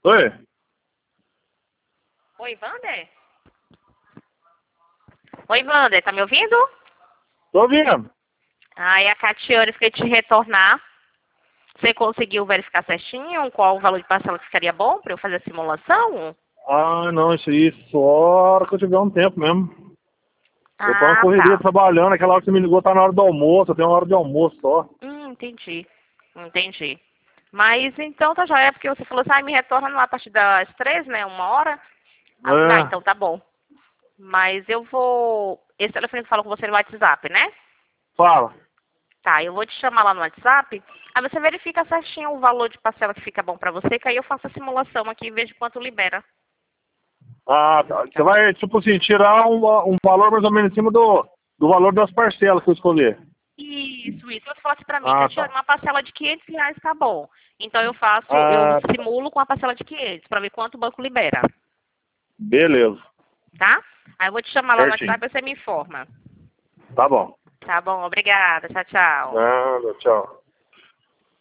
Oi? Oi, Wander? Oi, Wander, tá me ouvindo? Tô ouvindo. Aí a Catiane fiquei te retornar. Você conseguiu verificar certinho qual o valor de parcela que ficaria bom para eu fazer a simulação? Ah, não, isso aí só a hora que eu tiver um tempo mesmo. Eu tô na Ah, correria tá. trabalhando, aquela hora que você me ligou tá na hora do almoço, eu tenho uma hora de almoço só. Entendi. Entendi. Mas então tá já é porque você falou assim, me retorna a partir das 3, né? 1 hora. Aí eu falei, É, então tá bom. Mas eu vou. Esse telefone que fala com você no WhatsApp, né? fala. Tá, eu vou te chamar lá no WhatsApp. Aí você verifica certinho o valor de parcela que fica bom pra você, que aí eu faço a simulação aqui e vejo quanto libera. Ah, tá. Você Tá bom? vai, tipo assim, tirar um valor mais ou menos em cima do valor das parcelas que eu escolher. Isso. Você falasse pra mim, Ah, Catiane, tá. uma parcela de R$ 500 tá bom. Então eu Ah, tá. simulo com a parcela de 500 pra ver quanto o banco libera, Beleza. tá? Aí eu vou te chamar lá no Certinho. WhatsApp e você me informa. Tá bom. Tá bom, obrigada. Tchau, tchau. Nada, tchau.